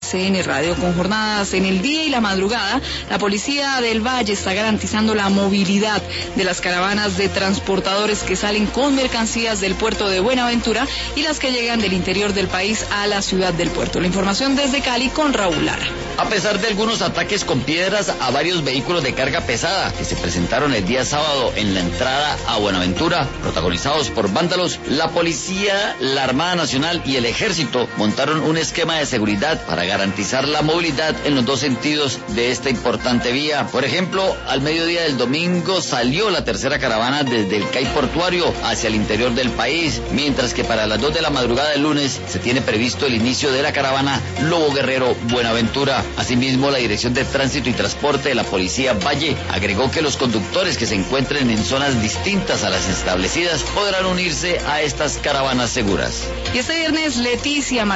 CN Radio. Con jornadas en el día y la madrugada, la Policía del Valle está garantizando la movilidad de las caravanas de transportadores que salen con mercancías del puerto de Buenaventura y las que llegan del interior del país a la ciudad del puerto. La información desde Cali con Raúl Lara. A pesar de algunos ataques con piedras a varios vehículos de carga pesada que se presentaron el día sábado en la entrada a Buenaventura, protagonizados por vándalos, la policía, la Armada Nacional y el Ejército montaron un esquema de seguridad para garantizar la movilidad en los dos sentidos de esta importante vía. Por ejemplo, al mediodía del domingo salió la tercera caravana desde el CAI portuario hacia el interior del país, mientras que para las 2 de la madrugada del lunes se tiene previsto el inicio de la caravana Lobo Guerrero Buenaventura. Asimismo, la Dirección de Tránsito y Transporte de la Policía Valle agregó que los conductores que se encuentren en zonas distintas a las establecidas podrán unirse a estas caravanas seguras. Y este viernes Leticia